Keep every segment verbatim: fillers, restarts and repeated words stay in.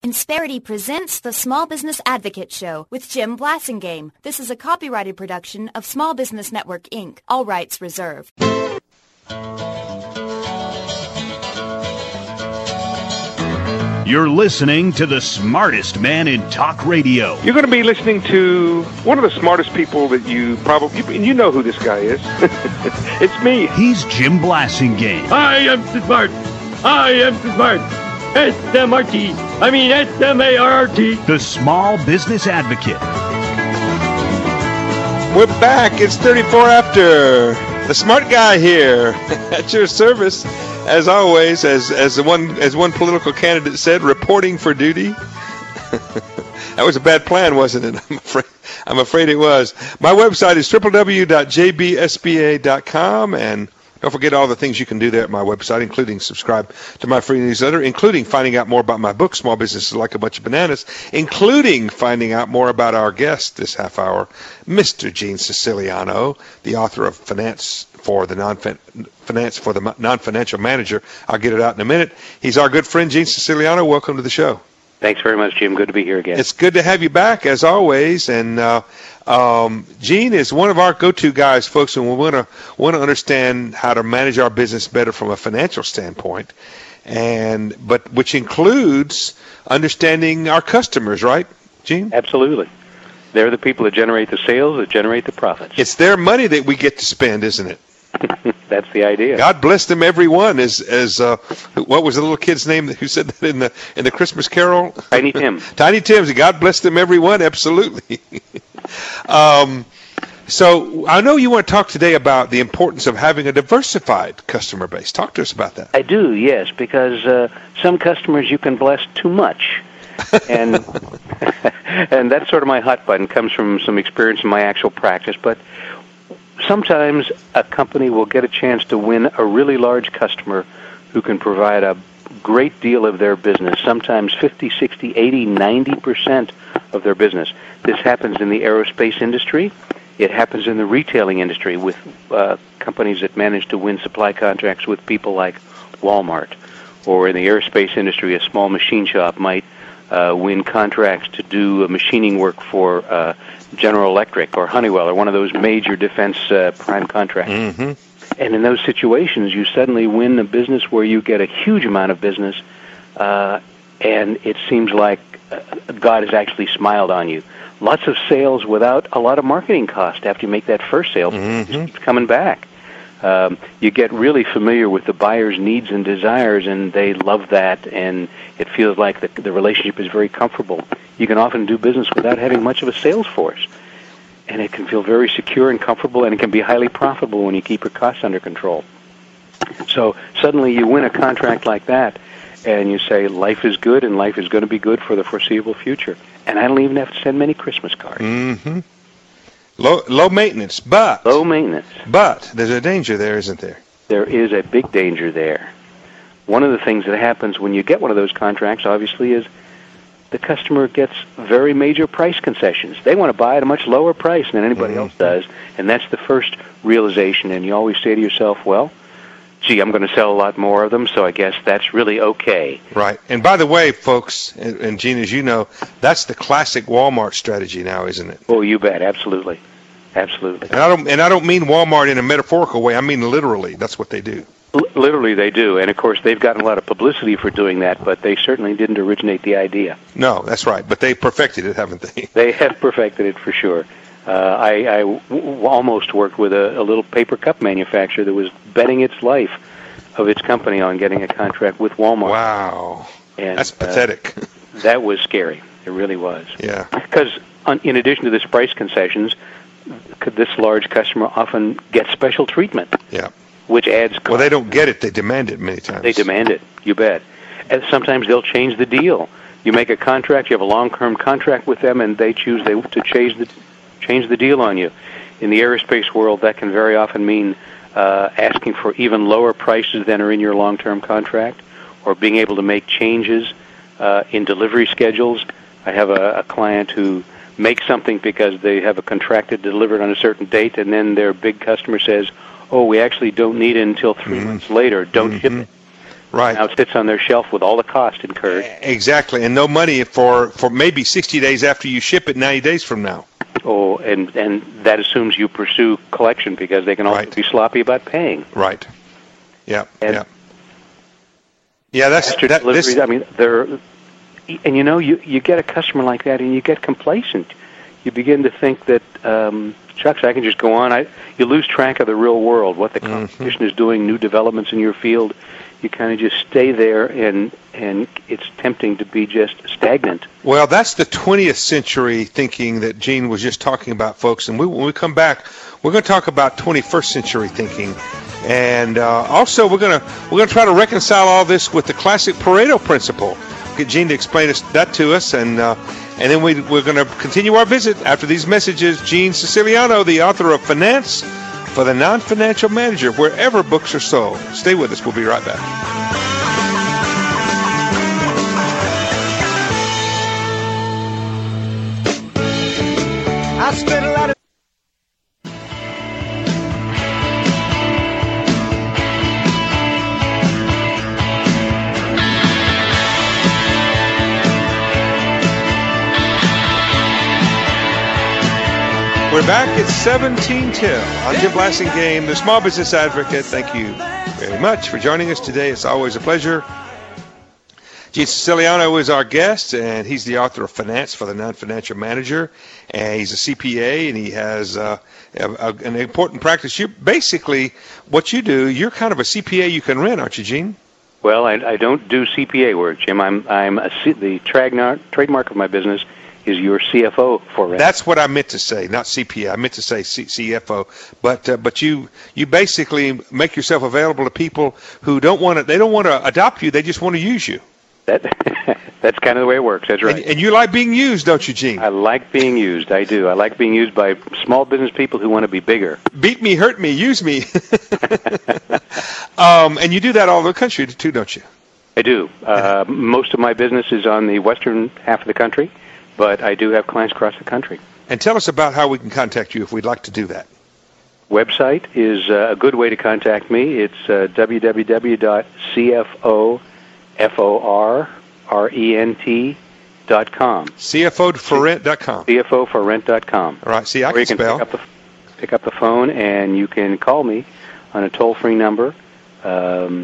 Insperity presents the Small Business Advocate Show with Jim Blasingame. This is a copyrighted production of Small Business Network, Incorporated. All rights reserved. You're listening to the smartest man in talk radio. You're going to be listening to one of the smartest people that you probably, you know who this guy is. It's me. He's Jim Blasingame. I am smart. I am smart. S M R T. I mean S M A R R T. The Small Business Advocate. We're back. It's thirty-four after. The smart guy here at your service, as always, as as the one as one political candidate said, reporting for duty. That was a bad plan, wasn't it? I'm afraid. I'm afraid it was. My website is w w w dot j b s b a dot com, and don't forget all the things you can do there at my website, including subscribe to my free newsletter, including finding out more about my book, Small Business is Like a Bunch of Bananas, including finding out more about our guest this half hour, Mister Gene Siciliano, the author of Finance for the non Finance for the Non-Financial Manager. I'll get it out in a minute. He's our good friend, Gene Siciliano. Welcome to the show. Thanks very much, Jim. Good to be here again. It's good to have you back, as always. And uh, um, Gene is one of our go-to guys, folks, and we want to want to understand how to manage our business better from a financial standpoint, and but which includes understanding our customers, right, Gene? Absolutely. They're the people that generate the sales, that generate the profits. It's their money that we get to spend, isn't it? That's the idea. God bless them, everyone. As as uh, what was the little kid's name who said that in the in the Christmas Carol? Tiny Tim. Tiny Tim's. God bless them, everyone. Absolutely. um, so I know you want to talk today about the importance of having a diversified customer base. Talk to us about that. I do, yes, because uh, some customers you can bless too much, and and that's sort of my hot button. Comes from some experience in my actual practice, but. Sometimes a company will get a chance to win a really large customer who can provide a great deal of their business, sometimes fifty, sixty, eighty, ninety percent of their business. This happens in the aerospace industry. It happens in the retailing industry with uh, companies that manage to win supply contracts with people like Walmart. Or in the aerospace industry, a small machine shop might uh, win contracts to do machining work for uh, General Electric or Honeywell or one of those major defense uh, prime contracts. Mm-hmm. And in those situations, you suddenly win a business where you get a huge amount of business, uh, and it seems like uh, God has actually smiled on you. Lots of sales without a lot of marketing cost after you make that first sale. Mm-hmm. It just keeps coming back. Um, you get really familiar with the buyer's needs and desires, and they love that, and it feels like the, the relationship is very comfortable. You can often do business without having much of a sales force, and it can feel very secure and comfortable, and it can be highly profitable when you keep your costs under control. So suddenly you win a contract like that, and you say, life is good, and life is going to be good for the foreseeable future. And I don't even have to send many Christmas cards. Mm-hmm. Low, low maintenance, but... Low maintenance. But there's a danger there, isn't there? There is a big danger there. One of the things that happens when you get one of those contracts, obviously, is the customer gets very major price concessions. They want to buy at a much lower price than anybody mm-hmm. else does, and that's the first realization. And you always say to yourself, well, gee, I'm going to sell a lot more of them, so I guess that's really okay. Right. And by the way, folks, and, and Gene, as you know, that's the classic Walmart strategy now, isn't it? Oh, you bet. Absolutely. Absolutely. And I don't and I don't mean Walmart in a metaphorical way. I mean literally. That's what they do. L- literally, they do. And, of course, they've gotten a lot of publicity for doing that, but they certainly didn't originate the idea. No, that's right. But they perfected it, haven't they? They have perfected it for sure. Uh, I, I w- w- almost worked with a, a little paper cup manufacturer that was betting its life of its company on getting a contract with Walmart. Wow. And, that's pathetic. Uh, that was scary. It really was. Yeah. Because in addition to this price concessions, this large customer often gets special treatment. Yeah. Which adds cost. Well, they don't get it. They demand it many times. They demand it. You bet. And sometimes they'll change the deal. You make a contract, you have a long-term contract with them, and they choose they, to change the change the deal on you. In the aerospace world, that can very often mean uh, asking for even lower prices than are in your long-term contract, or being able to make changes uh, in delivery schedules. I have a, a client who makes something because they have a contracted delivered on a certain date, and then their big customer says, oh, we actually don't need it until three mm-hmm. months later. Don't mm-hmm. ship it. Right. Now it sits on their shelf with all the cost incurred. Exactly, and no money for, for maybe sixty days after you ship it, ninety days from now. Oh, and, and that assumes you pursue collection because they can also Right. be sloppy about paying. Right. Yeah. And yeah. Yeah, that's After that. deliveries, This, I mean, they're, and you know, you you get a customer like that, and you get complacent. You begin to think that, um, shucks, I can just go on. I you lose track of the real world, what the competition mm-hmm. is doing, new developments in your field. You kind of just stay there, and and it's tempting to be just stagnant. well, that's the twentieth century thinking that Gene was just talking about, folks. And we, when we come back, we're going to talk about twenty-first century thinking. And uh, also, we're gonna we're gonna try to reconcile all this with the classic Pareto principle. Get Gene to explain us, that to us, and uh, and then we we're gonna continue our visit after these messages. Gene Siciliano, the author of Finance for the Non-Financial Manager, wherever books are sold. Stay with us. We'll be right back. I spent a lot of We're back at seventeen till. I'm Jim Blasingame, the Small Business Advocate. Thank you very much for joining us today. It's always a pleasure. Gene Siciliano is our guest, and he's the author of Finance for the Non-Financial Manager. And he's a C P A, and he has uh, a, a, an important practice. You basically, what you do, you're kind of a C P A you can rent, aren't you, Gene? Well, I, I don't do C P A work, Jim. I'm I'm a C, the trademark trademark of my business is your C F O for rent. That's what I meant to say, not C P A. I meant to say C- CFO. But uh, but you you basically make yourself available to people who don't want to. They don't want to adopt you. They just want to use you. That that's kind of the way it works. That's right. And, and you like being used, don't you, Gene? I like being used. I do. I like being used by small business people who want to be bigger. Beat me, hurt me, use me. um, and you do that all over the country too, don't you? I do. Uh, most of my business is on the western half of the country, but I do have clients across the country. And tell us about how we can contact you if we'd like to do that. Website is uh, a good way to contact me. It's uh, w w w dot c f o f o r r e n t dot com. C F O for rent dot com. C F O for rent dot com. All right. See, I or can you can spell. Pick up, the, pick up the phone, and you can call me on a toll-free number, um,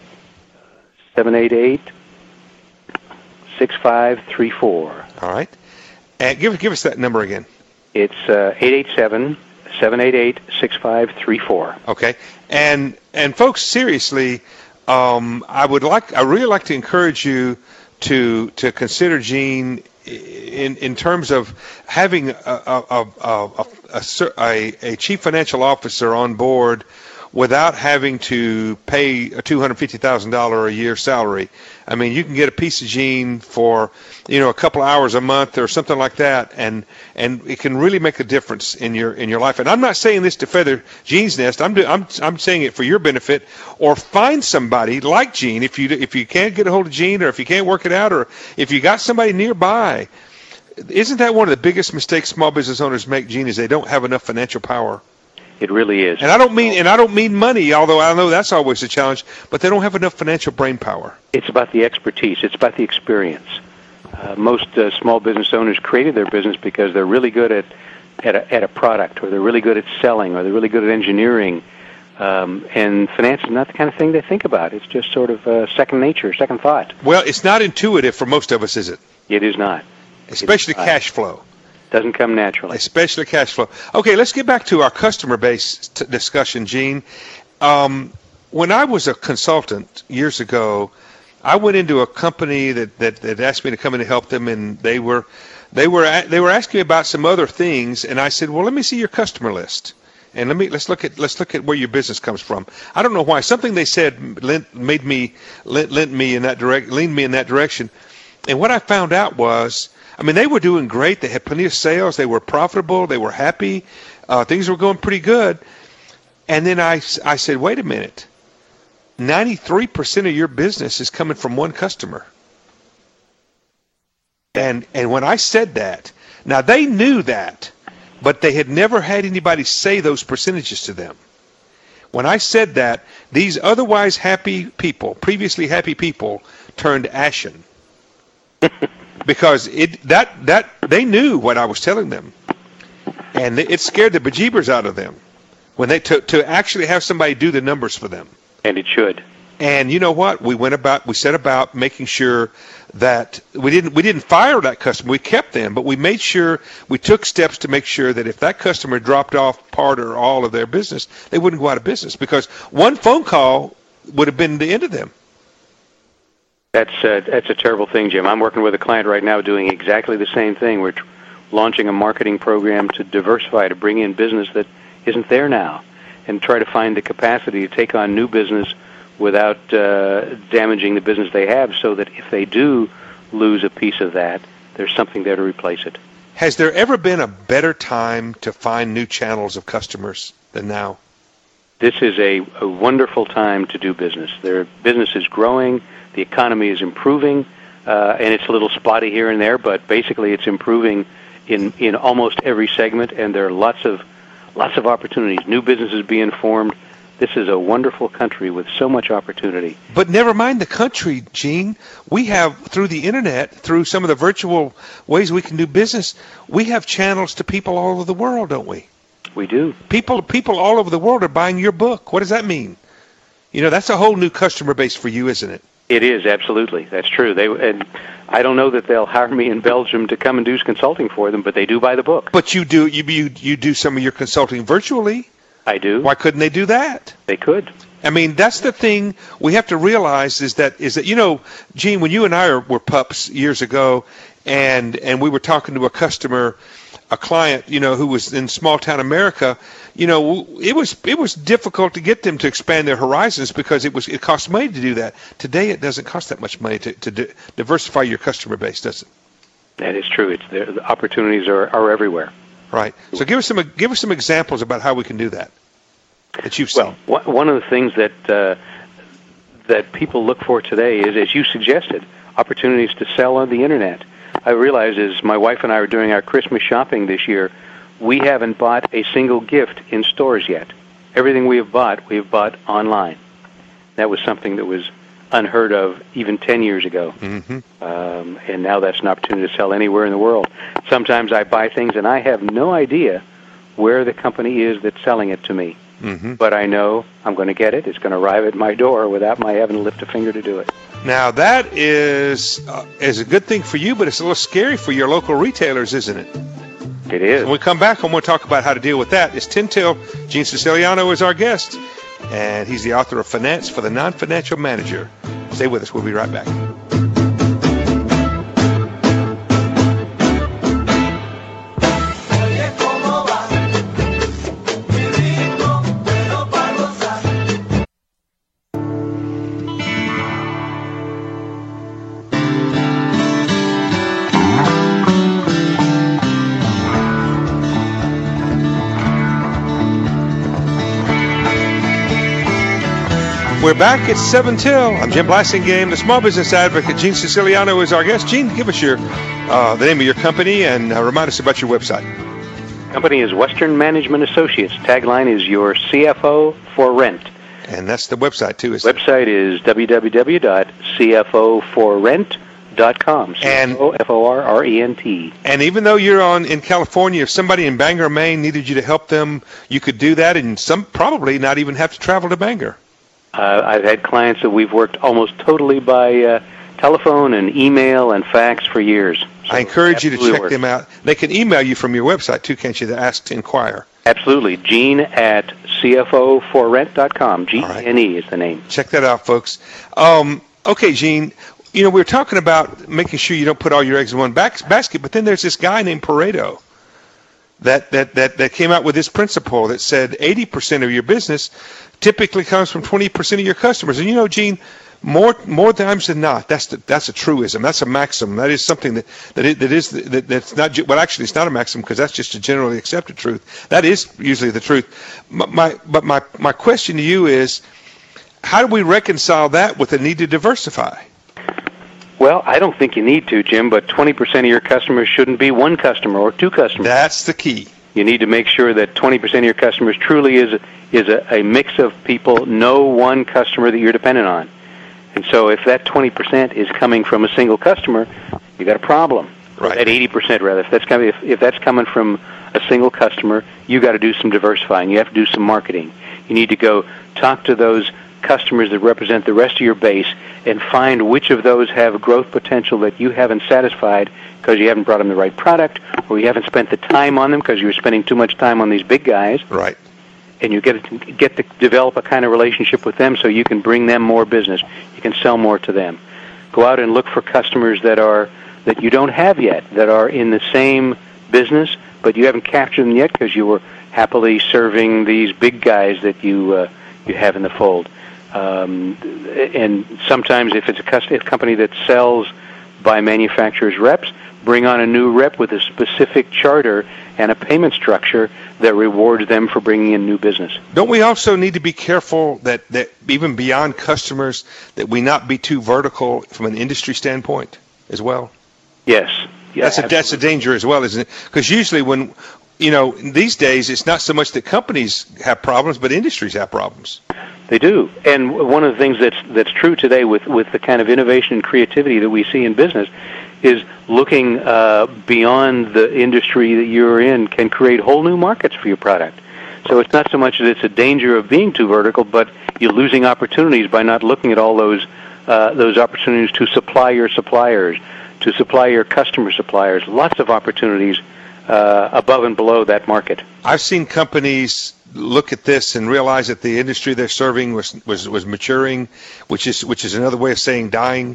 seven eight eight, six five three four. All right. And give give us that number again. It's uh, eight eight seven, seven eight eight, six five three four. Okay. And and folks, seriously, um, I would like I really like to encourage you to to consider Gene in in terms of having a a a, a, a, a chief financial officer on board without having to pay a two hundred fifty thousand dollars a year salary. I mean, you can get a piece of Gene for, you know, a couple hours a month or something like that, and and it can really make a difference in your in your life. And I'm not saying this to feather Gene's nest. I'm do, I'm I'm saying it for your benefit. Or find somebody like Gene if you if you can't get a hold of Gene, or if you can't work it out, or if you got somebody nearby. Isn't that one of the biggest mistakes small business owners make, Gene? Is they don't have enough financial power. It really is. And I don't mean and I don't mean money, although I know that's always a challenge, but they don't have enough financial brain power. It's about the expertise. It's about the experience. Uh, most uh, small business owners created their business because they're really good at at a, at a product, or they're really good at selling, or they're really good at engineering. Um, and finance is not the kind of thing they think about. It's just sort of uh, second nature, second thought. Well, it's not intuitive for most of us, is it? It is not. Especially is not. cash flow. Doesn't come naturally. Especially cash flow. Okay, let's get back to our customer base t- discussion, Gene. Um, when I was a consultant years ago, I went into a company that, that, that asked me to come in and help them, and they were they were a- they were asking me about some other things, and I said, "Well, let me see your customer list, and let me let's look at let's look at where your business comes from." I don't know why something they said lent, made me lent, lent me in that direct leaned me in that direction, and what I found out was, I mean, they were doing great. They had plenty of sales. They were profitable. They were happy. Uh, things were going pretty good. And then I, I said, wait a minute. ninety-three percent of your business is coming from one customer. And and when I said that, now they knew that, but they had never had anybody say those percentages to them. When I said that, these otherwise happy people, previously happy people, turned ashen. Because it that that they knew what I was telling them. And it scared the bejeebers out of them when they to to actually have somebody do the numbers for them. And it should. And you know what? We went about we set about making sure that we didn't we didn't fire that customer. We kept them, but we made sure we took steps to make sure that if that customer dropped off part or all of their business, they wouldn't go out of business, because one phone call would have been the end of them. That's uh, that's a terrible thing, Jim. I'm working with a client right now doing exactly the same thing. We're tr- launching a marketing program to diversify, to bring in business that isn't there now, and try to find the capacity to take on new business without uh, damaging the business they have, so that if they do lose a piece of that, there's something there to replace it. Has there ever been a better time to find new channels of customers than now? This is a, a wonderful time to do business. Their business is growing. The economy is improving, uh, and it's a little spotty here and there, but basically it's improving in, in almost every segment, and there are lots of lots of opportunities. New businesses being formed. This is a wonderful country with so much opportunity. But never mind the country, Gene. We have, through the Internet, through some of the virtual ways we can do business, we have channels to people all over the world, don't we? We do. People, people all over the world are buying your book. What does that mean? You know, that's a whole new customer base for you, isn't it? It is, absolutely. That's true. They and I don't know that they'll hire me in Belgium to come and do consulting for them, but they do buy the book. But you do you you, you do some of your consulting virtually. I do. Why couldn't they do that? They could. I mean, that's the thing we have to realize is that is that you know, Gene, when you and I were pups years ago, and and we were talking to a customer, a client, you know, who was in small town America, you know, it was it was difficult to get them to expand their horizons because it was it cost money to do that. Today, it doesn't cost that much money to, to di- diversify your customer base, does it? That is true. It's there. The opportunities are, are everywhere. Right. So give us some give us some examples about how we can do that that you've seen. Well, one of the things that uh, that people look for today is, as you suggested, opportunities to sell on the Internet. I realize as my wife and I are doing our Christmas shopping this year, we haven't bought a single gift in stores yet. Everything we have bought, we have bought online. That was something that was unheard of even ten years ago. Mm-hmm. Um, and now that's an opportunity to sell anywhere in the world. Sometimes I buy things and I have no idea where the company is that's selling it to me. Mm-hmm. But I know I'm going to get it. It's going to arrive at my door without my having to lift a finger to do it. Now, that is uh, is a good thing for you, but it's a little scary for your local retailers, isn't it? It is. When we come back, I'm going to talk about how to deal with that. It's ten till. Gene Siciliano is our guest, and he's the author of Finance for the Non-Financial Manager. Stay with us. We'll be right back. We're back at seven till. I'm Jim Blasingame, the small business advocate. Gene Siciliano is our guest. Gene, give us your uh, the name of your company and uh, remind us about your website. Company is Western Management Associates. Tagline is your C F O for rent. And that's the website, too, isn't Website is w w w dot c f o for rent dot com. C F O F O R R E N T. And even though you're on in California, if somebody in Bangor, Maine needed you to help them, you could do that and some probably not even have to travel to Bangor. Uh, I've had clients that we've worked almost totally by uh, telephone and email and fax for years. So I encourage you to check works. them out. They can email you from your website, too, can't you, to ask to inquire. Absolutely. Gene at c f o for rent dot com. G E N E is the name. Check that out, folks. Um, okay, Gene, you know, we were talking about making sure you don't put all your eggs in one back- basket, but then there's this guy named Pareto that, that, that, that came out with this principle that said eighty percent of your business typically comes from twenty percent of your customers. And you know, Gene, more more times than not, that's the, that's a truism. That's a maxim. That is something that that, it, that is that, that's not well. Actually, it's not a maxim because that's just a generally accepted truth. That is usually the truth. My, my but my my question to you is, how do we reconcile that with the need to diversify? Well, I don't think you need to, Jim. But twenty percent of your customers shouldn't be one customer or two customers. That's the key. You need to make sure that twenty percent of your customers truly is is a, a mix of people, no one customer that you're dependent on. And so if that twenty percent is coming from a single customer, you got a problem. Right. At eighty percent rather. If that's coming if, if that's coming from a single customer, you got to do some diversifying. You have to do some marketing. You need to go talk to those customers that represent the rest of your base and find which of those have growth potential that you haven't satisfied because you haven't brought them the right product, or you haven't spent the time on them because you were spending too much time on these big guys. Right. And you get to, get to develop a kind of relationship with them so you can bring them more business. You can sell more to them. Go out and look for customers that are that you don't have yet, that are in the same business, but you haven't captured them yet because you were happily serving these big guys that you uh, you have in the fold. Um, and sometimes if it's a, cust- a company that sells by manufacturers' reps, bring on a new rep with a specific charter and a payment structure that rewards them for bringing in new business. Don't we also need to be careful that, that even beyond customers, that we not be too vertical from an industry standpoint as well? Yes. Yeah, that's a that's a danger as well, isn't it? Because usually when, you know, these days it's not so much that companies have problems, but industries have problems. They do. And one of the things that's that's true today with, with the kind of innovation and creativity that we see in business is looking uh, beyond the industry that you're in can create whole new markets for your product. So it's not so much that it's a danger of being too vertical, but you're losing opportunities by not looking at all those uh, those opportunities to supply your suppliers, to supply your customer suppliers. Lots of opportunities uh, above and below that market. I've seen companies look at this and realize that the industry they're serving was, was, was maturing, which is which is another way of saying dying,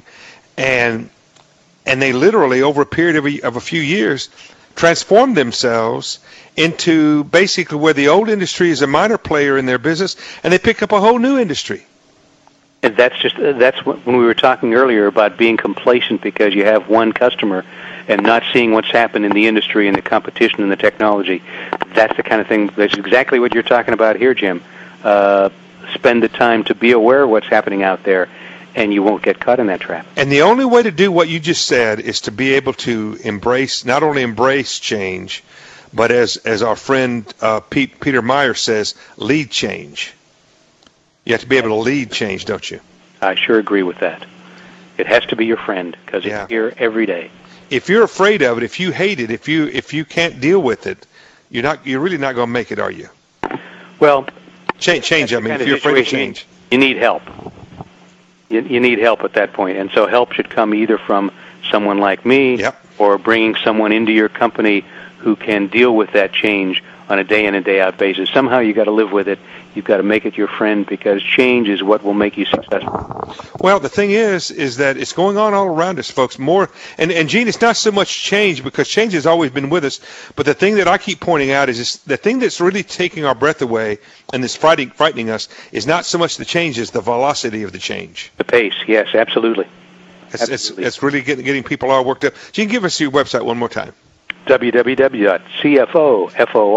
and and they literally over a period of a, of a few years transformed themselves into basically where the old industry is a minor player in their business, and they pick up a whole new industry. And that's just that's when we were talking earlier about being complacent because you have one customer and not seeing what's happened in the industry and the competition and the technology. That's the kind of thing, that's exactly what you're talking about here, Jim. Uh, spend the time to be aware of what's happening out there, and you won't get caught in that trap. And the only way to do what you just said is to be able to embrace, not only embrace change, but as, as our friend uh, Pete, Peter Meyer says, lead change. You have to be able to lead change, don't you? I sure agree with that. It has to be your friend because it's yeah. here every day. If you're afraid of it, if you hate it, if you if you can't deal with it, you're not you're really not going to make it, are you? Well, change. Change. I mean, if you're afraid of change, you need help. You, you need help at that point, and so help should come either from someone like me, yep. or bringing someone into your company who can deal with that change on a day in and day out basis. Somehow you got to live with it. You've got to make it your friend because change is what will make you successful. Well, the thing is, is that it's going on all around us, folks. More and and Gene, it's not so much change because change has always been with us. But the thing that I keep pointing out is this, the thing that's really taking our breath away and that's frightening, frightening us is not so much the change as the velocity of the change. The pace, yes, absolutely. It's absolutely. It's, it's really getting getting people all worked up. Gene, give us your website one more time. w w w dot c f o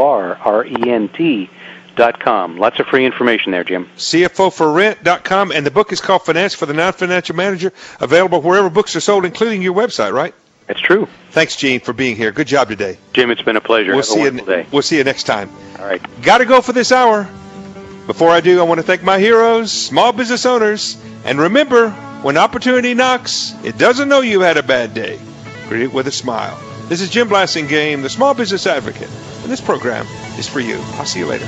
rent dot com. Lots of free information there, Jim. C F O for rent dot com, and the book is called Finance for the Non-Financial Manager, available wherever books are sold, including your website, right? That's true. Thanks, Gene, for being here. Good job today. Jim, it's been a pleasure. We'll Have see a wonderful you, day. We'll see you next time. All right. Got to go for this hour. Before I do, I want to thank my heroes, small business owners, and remember, when opportunity knocks, it doesn't know you had a bad day. Greet it with a smile. This is Jim Blasingame, the Small Business Advocate, and this program is for you. I'll see you later.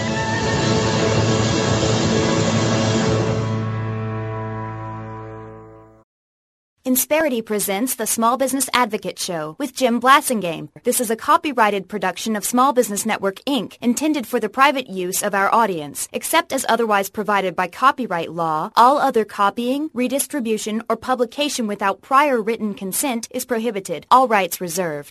Insperity presents the Small Business Advocate Show with Jim Blasingame. This is a copyrighted production of Small Business Network, Incorporated, intended for the private use of our audience. Except as otherwise provided by copyright law, all other copying, redistribution, or publication without prior written consent is prohibited. All rights reserved.